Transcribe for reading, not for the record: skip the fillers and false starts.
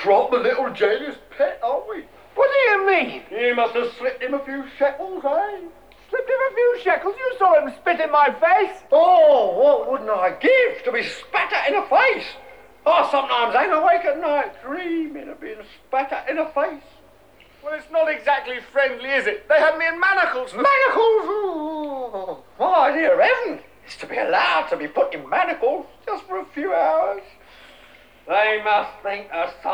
proper little jailer's pet, aren't we? What do you mean? You must have slipped him a few shekels, eh? Slipped him a few shekels? You saw him spit in my face. Oh, what wouldn't I give to be spat at in the face? I sometimes hang awake at night dreaming of being spat at in the face. Well, it's not exactly friendly, is it? They had me in manacles. Manacles? Oh, my dear heaven, is to be allowed to be put in manacles just for a few hours. They must think us